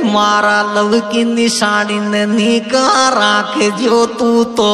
मारा लव की निशानी ने निका राख जो तू तो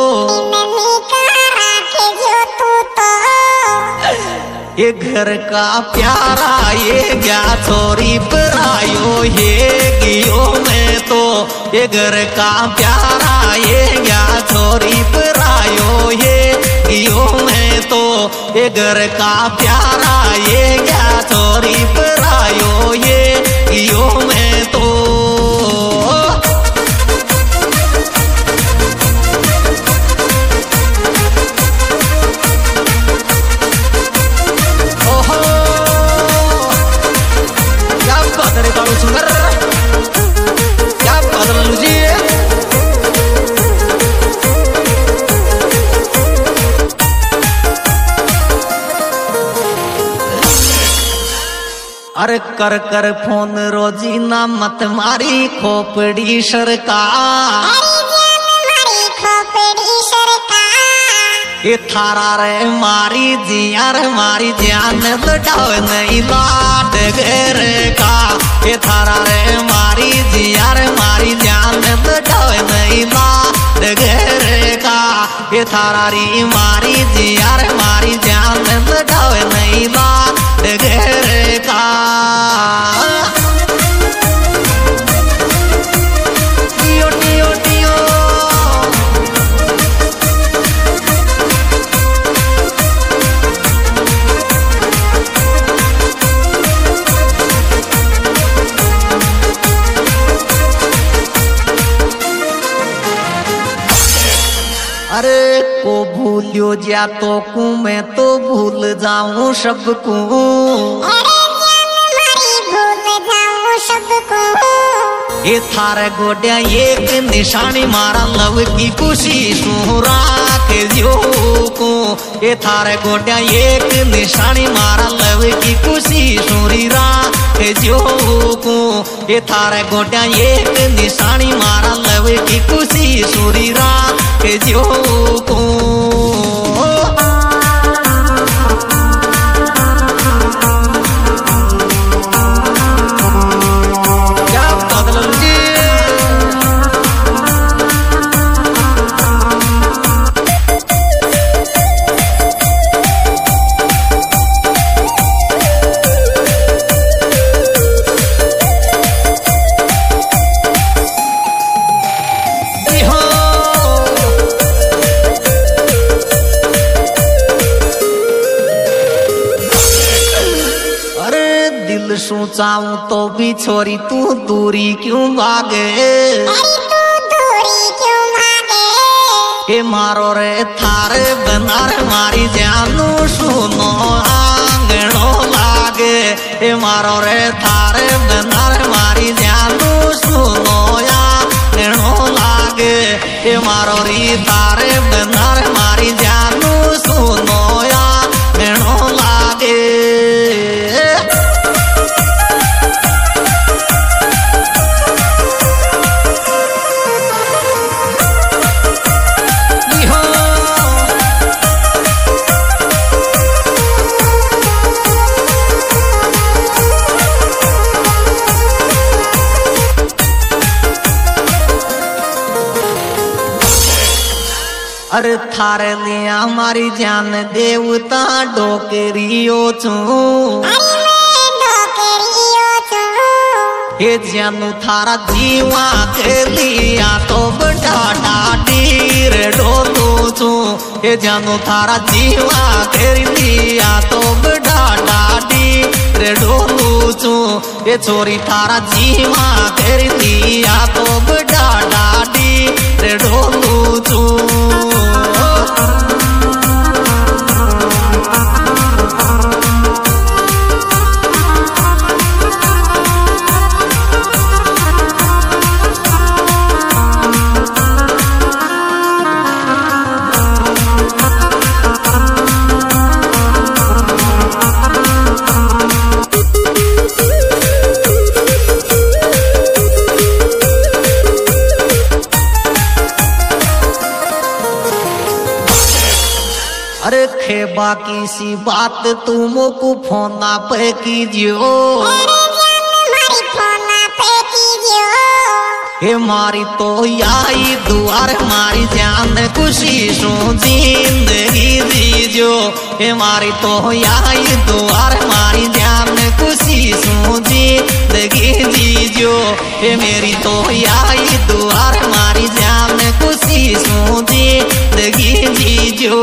ये घर का प्यारा ये क्या छोरी पर आयो ये गियो मैं तो ये घर का प्यारा ये क्या छोरी पर आयो ये गियो मैं तो ये घर का प्यारा ये क्या छोरी पर आयो ये गियो मैं तो अरे कर कर फोन रोजी ना मत मारी खोपड़ी सरकार ये थारा रे मारी जिया रे मारी जान लटाव नहीं लाड घर का ये थारा रे मारी जिया रे मारी जान लटाव नहीं लाड घर का ये थारा री मारी जिया रे मारी जान लटाव नहीं लाड घर का अरे को भूलियो जा तो कू मैं तो भूल जाऊं सबको ये थारे गोड्या एक निशानी मारा लव की खुशी सुरा के जो को ये थारे गोड्या एक निशानी मारा लव की खुशी सुरी रा के जो को ये थारे गोड्या एक निशानी मारा लव की खुशी सुरी रा के जो को सोचाऊं तो भी छोरी तू दूरी क्यों भागे ये मारो रे थारे बनार मारी जानू सुनो आंगनो लागे ये मारो रे थारे बनार मारी जानू सुनो आंगनो लागे ये मारो री थारे बनार मारी जानू सुनो आंगनो लागे अरे थारे लिया हमारी जान देवता डोकरियो चू ये जानू थारा जीवा के लिया तो बड़ा डाडीर डोलू चू ये जानू थारा जीवा के लिया तो बड़ा डाडीर डोलू चू ये चोरी थारा जीवा के लिया तो बड़ा डाडीर डोलू चू अरे खेबा की सी बात तुमको फोना पे कीजियो हे मारी तो आई दुआर मारी जान खुशी सो जिंदगी जीजो। हे मारी तो आई दुआर मारी जान खुशी सो जिंदगी जीजो। हे मेरी तो आई दुआर मारी जान खुशी सो जिंदगी जीजो।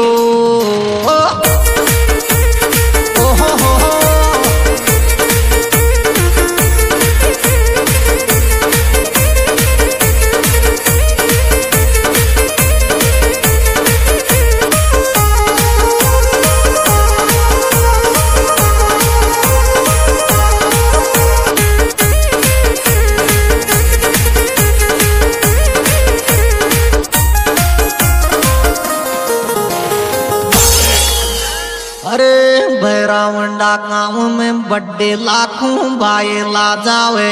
अरे भैरावंडा गाँव में बड्डे लाखों बायला जावे।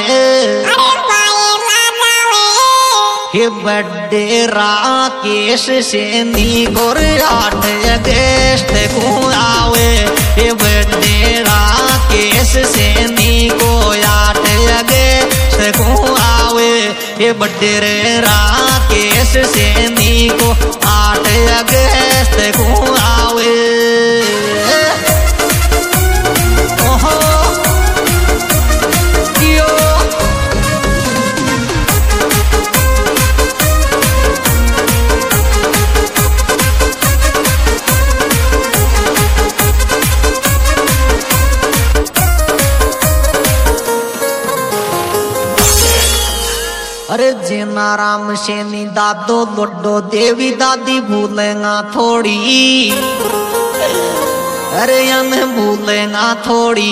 हे बड्डे राकेश सैनी गोर 8 अगस्त को आवे। हे बड्डे राकेश सैनी को 8 अगस्त को आवे। हे बड्डे रे राकेश सैनी को 8 अगस्त को आवे। अरे जेना राम सैनी दादो लड्डो देवी दादी भूलेगा थोड़ी। अरे यन भूलेगा थोड़ी।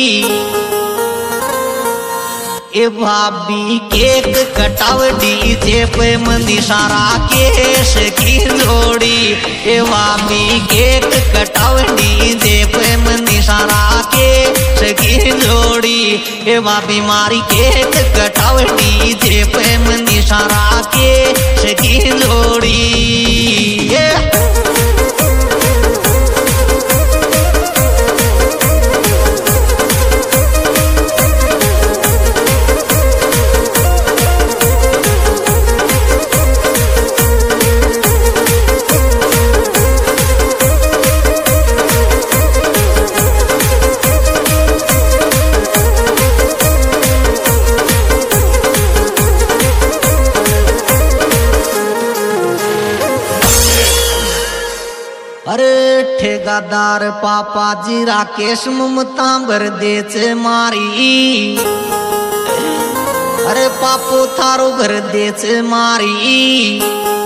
ए भाभी केक कटाव डीजे पे मनीषा राकेश की जोड़ी। ए भाभी केक कटाव डीजे पे मनीषा राकेश की जोड़ी। ए भाभी मारी केक कटाव डीजे पे मनीषा राकेश की जोड़ी। अरे ठेकेदार पापा जी राकेश ममता बरदेच मारी। अरे पापो थारो बरदेच मारी।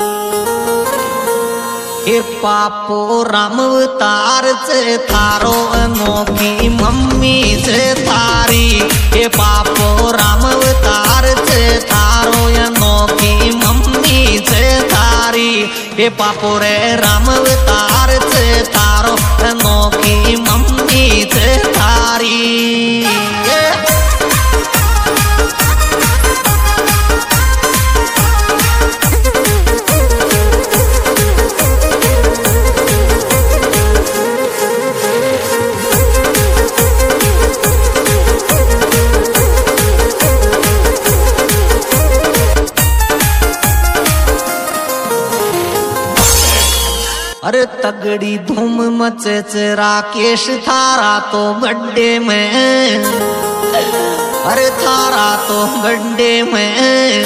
हे पापो राम अवतार चे थारो अनोखी मम्मी चे थारी। हे पापो राम अवतार चे थारो अनोखी मम्मी चे थारी। हे पापो रे राम अवतार चे थारो अनोखी मम्मी चे थारी। अरे तगड़ी धूम मचे राकेश थारा तो बर्थडे में। अरे थारा तो बर्थडे में।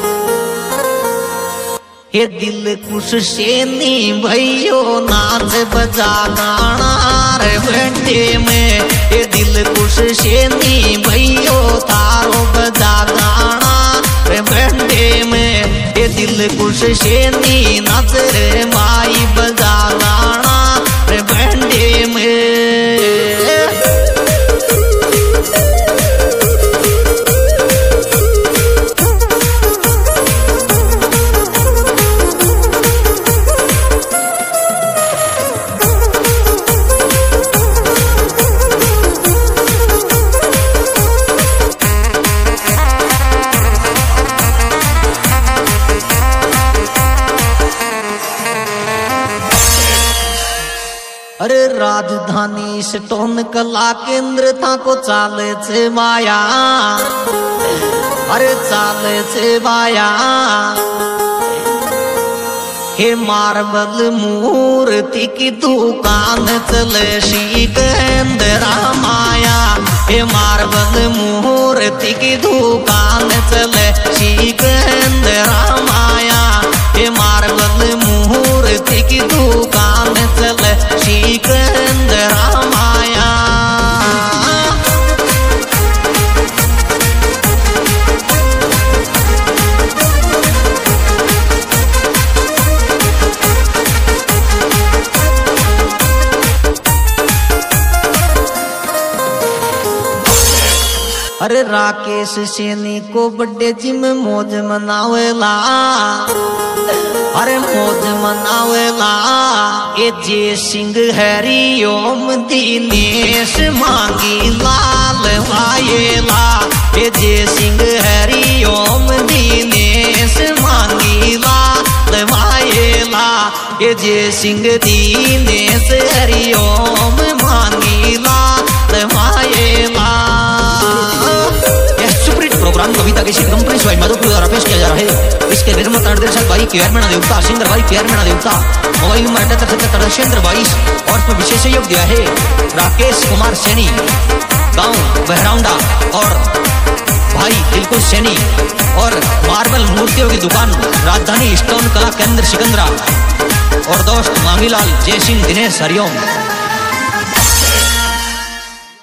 ये दिल खुश सैनी भैयो नाच बजा गाना रे बर्थडे में। ये दिल खुश सैनी भैयो थारो बजा गाना रे बर्थडे में। ये दिल खुश सैनी नाच रे माई बजा गाना रे बर्थडे में। अरे राजधानी स्टोन कला केंद्र था को चाले छे माया, अरे चाले छे माया। हे मार्बल मूर्ति की दुकान चले सिकंदरा माया, हे मार्बल मूर्ति की दुकान चले सिकंदरा माया, हे मार्बल मूर्ति की दुकान चले सिकंदरा माया। अरे राकेश सैनी को बर्थडे जिम मौज मनावेला, अरे मौज मनावेला। ए जय सिंह हरिओम दिनेश मांगी लाल वायेला, ए जय सिंह हरिओम दिनेश मांगी लाल वायेला, ए जय सिंह दिनेश हरिओम मांगी लाल वायेला। प्रोग्राम कविता की कंपनी स्वाई माधोपुर द्वारा पेश किया जा रहा है। इसके निर्माता निर्देशक भाई केआर मीणा देवता, सिंगर भाई केआर मीणा देवता। मोबाइल नंबर 7877 और इसमें विशेष सहयोग दिया है राकेश कुमार सैनी, गांव बहराउंडा, और भाई दिलकुश सैनी, और मार्बल मूर्तियों की दुकान राजधानी स्टोन कला केंद्र सिकंदरा, और दोस्त मांगीलाल जय सिंह दिनेश हरिओम।